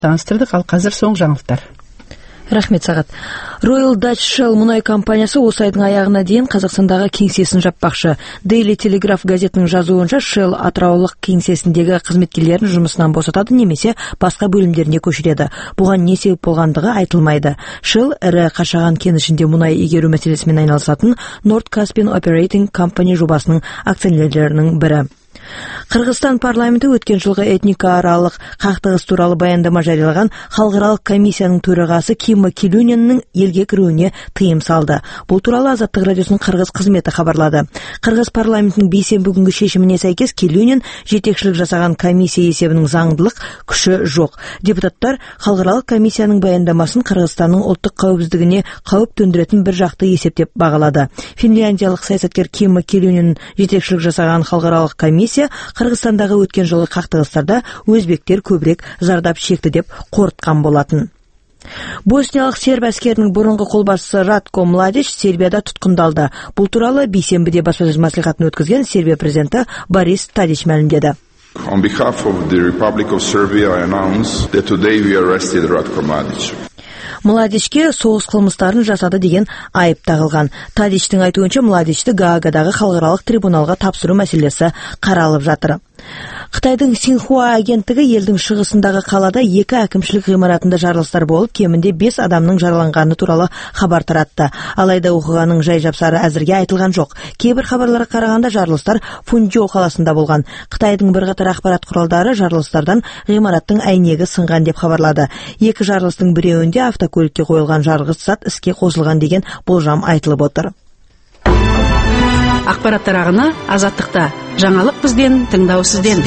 Таныстырдық, ал қазір соңғы жаңалықтар. Рахмет сағат. Royal Dutch Shell мұнай компаниясы осы айдың аяғына дейін Қазақстандағы кеңсесін жаппақшы. Daily Telegraph газетінің жазуынша Shell атыраулық кеңсесіндегі қызметкерлерін жұмысынан босатады немесе басқа бөлімдеріне көшіреді. Бұған не себеп болғандығы айтылмайды. Shell ірі Қашаған кенішінде мұнай игеру мәселесімен айналысатын North Caspian Operating Company жобасының акционерлерінің бірі. Қырғызстан парламенті өткен жылғы этникааралық қақтығыс туралы баяндама жариялаған халықаралық комиссияның төрағасы Кима Келюниннің елге кіруіне тыйым салды. Бұл туралы Азаттық радиосының қырғыз қызметі хабарлады. Қырғыз парламентінің бейсенбі күнгі шешіміне сәйкес Келюнин жетекшілік жасаған комиссия есебінің заңдылық күші жоқ. Депутаттар халықаралық комиссияның баяндамасын Қырғызстанның ұлттық қауіпсіздігіне қауіп төндіретін бір жақты есептеп бағалады. Финляндиялық саясаткер Кима Келюнин жетекшілік жасаған халықаралық комиссия Қырғызстандағы өткен жылғы қақтығыстарда өзбектер көбірек зардап шекті деп қорытқан болатын. Босниялық серб әскерінің бұрынғы қолбасшысы Ратко Младич Сербияда тұтқындалды. Бұл туралы бейсенбіде баспасөз мәслихатын өткізген Сербия президенті Борис Tadić мәлімдеді. On behalf of the Republic of Serbia, I announce that today we arrested Ratko Mladić. Младичке соғыс қылмыстарын жасады деген айып тағылған. Тадичтің айтуынша Младичті Гаагадағы халықаралық трибуналға тапсыру мәселесі қаралып жатыр. Қытайдың Синьхуа агенттігі елдің шығысындағы қалада 2 әкімшілік ғимаратында жарылыстар болып, кемінде 5 адамның жараланғаны туралы хабар таратты. Алайда оқиғаның жай-жапсары әзірге айтылған жоқ. Кейбір хабарларға қарағанда жарылыстар Фунчжоу қаласында болған. Қытайдың бірқатар ақпарат құралдары жарылыстардан ғимараттың әйнегі сынған деп хабарлады. 2 жарылыстың біреуінде автокөлікке қойылған жарылғыш зат іске қосылған деген болжам айтылып отыр. Ақпараттар ағыны Азаттықта. Жаңалық бізден, тыңдау сізден.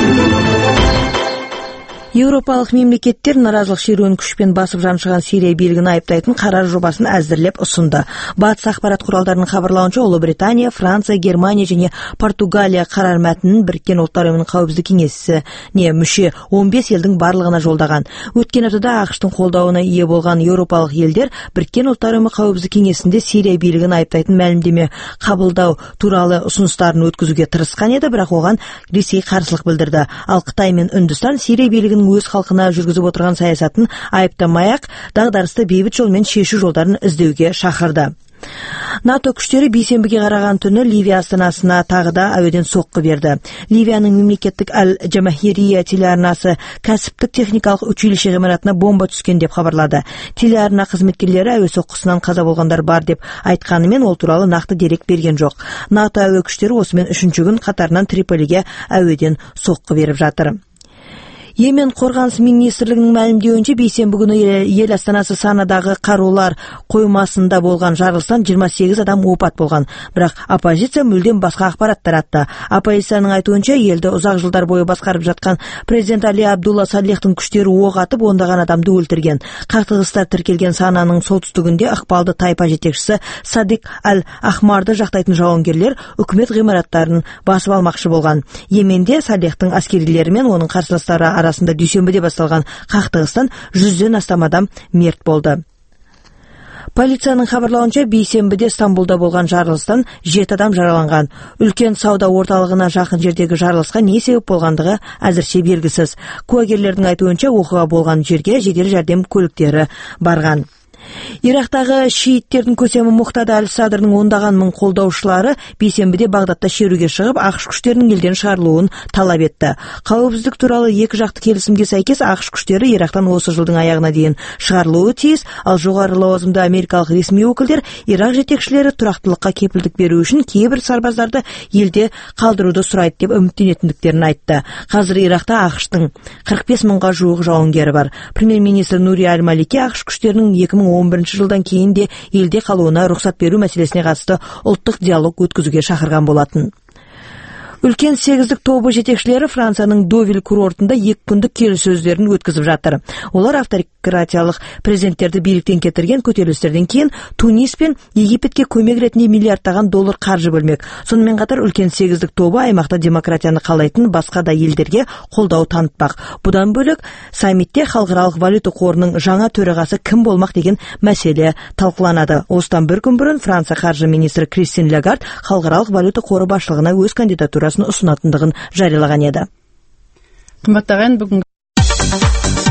Еуропалық мемлекеттер наразылық шеруін күшпен басып жаншыған Сирия билігін айыптайтын қарар жобасын әзірлеп ұсынды. Батыс ақпарат құралдарының хабарлауынша Ұлыбритания, Франция, Германия және Португалия қарар мәтінін Біріккен Ұлттар ұйымының қауіпсіздік кеңесіне мүше 15 елдің барлығына жолдаған. Өткен аптада ақш-тың қолдауына ие болған еуропалық елдер Біріккен Ұлттар ұйымы қауіпсіздік кеңесінде Сирия билігін айыптайтын мәлімдеме қабылдау туралы ұсыныстарын өткізуге тырысқан еді, бірақ оған Ресей қарсылық білдірді. Ал Қытай мен Үндістан Сирия билігінің өз халқына жүргізіп отырған саясатын айыптамай-ақ дағдарысты бейбіт жолмен шешу жолдарын іздеуге шақырды. НАТО күштері бейсенбіге қараған түні Ливия астанасына тағы да әуеден соққы берді. Ливияның мемлекеттік Әл-Джамахирия телеарнасы кәсіптік техникалық училище ғимаратына бомба түскен деп хабарлады. Телеарна қызметкерлері әуе соққысынан қаза болғандар бар деп айтқанымен ол туралы нақты дерек берген жоқ. НАТО әуе күштері осымен 3-ші күн қатарынан Триполиге әуеден соққы беріп жатыр. Йемен қорғаныс министрлігінің мәлімдеуінше бейсенбі күні ел астанасы Санадағы қарулар қоймасында болған жарылыстан 28 адам опат болған. Бірақ оппозиция мүлдем басқа ақпарат таратты. Оппозицияның айтуынша елді ұзақ жылдар бойы басқарып жатқан президент Али Абдулла Салехтің күштері оқ атып ондаған адамды өлтірген. Қақтығыстар тіркелген Сананың солтүстігінде ықпалды тайпа жетекшісі Садик Аль-Ахмарды жақтайтын жауынгерлер үкімет ғимараттарын басып алмақшы болған. Йеменде Салехтің әскерилері мен оның қарсыластары арасында дүйсенбіде басталған қақтығыстан 100-ден астам адам мерт болды. Полицияның хабарлауынша бейсенбіде Стамбулда болған жарылыстан 7 адам жараланған. Үлкен сауда орталығына жақын жердегі жарылысқа не себеп болғандығы әзірше белгісіз. Куәгерлердің айтуынша оқиға болған жерге жедел жәрдем көліктері барған. Ирактағы шииттердің көсемі Мұқтада Аль-Садрның ондаған мың қолдаушылары бейсенбіде Бағдадта шеруге шығып, ақш күштерінің елден шығарылуын талап етті. Қауіпсіздік туралы екі жақты келісімге сәйкес ақш күштері Ирактан осы жылдың аяғына дейін шығарылуы тиіс, ал жоғары лауазымды америкалық ресми өкілдер Ирак жетекшілері тұрақтылыққа кепілдік беру үшін кейбір сарбаздарды елде қалдыруды сұрайды деп үміттенетіндіктерін айтты. Қазір Иракта ақштың 45 мыңға жуық жауынгері бар. Премьер-министр Нури Аль-Малики ақш күштерінің 2011 жылдан кейін де елде қалуына рұқсат беру мәселесіне қатысты ұлттық диалог өткізуге шақырған болатын. Үлкен сегіздік тобы жетекшілері Францияның Довиль курортында 2 күндік келіссөздерін өткізіп жатыр. Олар авторитарлық президенттерді биліктен кетірген көтерілістерден кейін Тунис пен Египетке көмек ретінде миллиардтаған доллар қаржы бөлмек. Сонымен қатар үлкен сегіздік тобы аймақта демократияны қалайтын басқа да елдерге қолдау танытпақ. Бұдан бөлек саммитте халықаралық валюта қорының жаңа төрағасы кім болмақ деген мәселе талқыланады. Осыдан бір күн бұрын Франция қаржы министрі Кристин Лагард халықаралық валюта қоры басшылығына өз кандидатурасын ұсынатындығын жариялаған еді. Қымбаттаған бүгінгі